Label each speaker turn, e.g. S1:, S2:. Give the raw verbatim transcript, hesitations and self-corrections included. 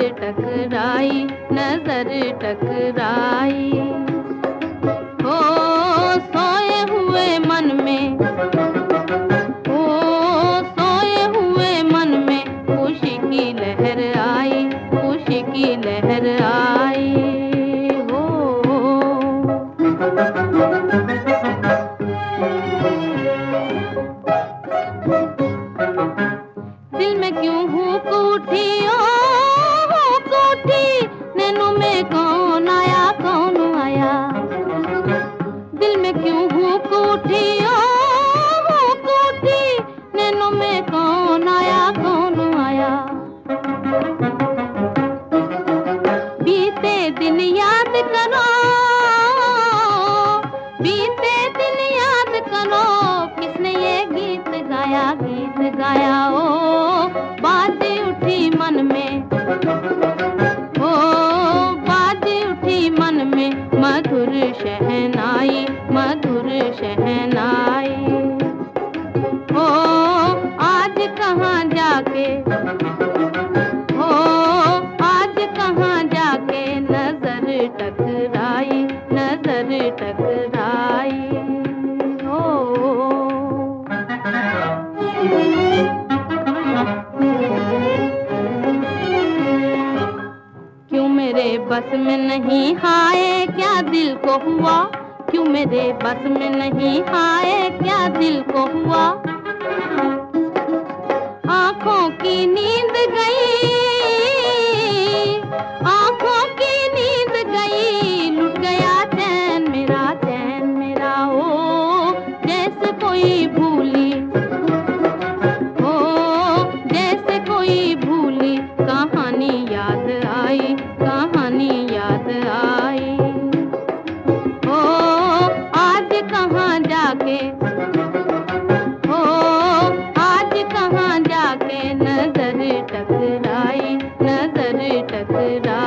S1: टकराई, नजर टकराई। ओ सोए हुए मन में, ओ सोए हुए मन में खुशी की लहर आई, खुशी की लहर आई। हो दिल में क्यों हुक उठी, ओ हुक उठी, नैनों में कौन आया, कौन आया। दिल में क्यों हुक उठी, ओ हुक उठी, नैनों में कौन आया, कौन आया। बीते दिन याद करो, बीते दिन याद करो, किसने ये गीत गाया, गीत गाया। ओ बात उठी मन में, ओ बात उठी मन में, मधुर शहनाई, मधुर शहनाई। ओ आज कहाँ जाके, ओ आज कहाँ जाके नजर टकराई, नजर टकराई। हो क्यों मेरे बस में नहीं, हाय क्या दिल को हुआ, क्यों मेरे बस में नहीं, हाय क्या दिल को हुआ। आँखों की नींद गई, आँखों की नींद गई, लुट गया चैन मेरा, चैन मेरा। ओ जैसे कोई भूली, ओ जैसे कोई भूली कहानी याद आई, कहानी याद आई। ओ आज कहाँ जाके, ओ आज कहाँ जाके नजर टकराई, नजर टकराई।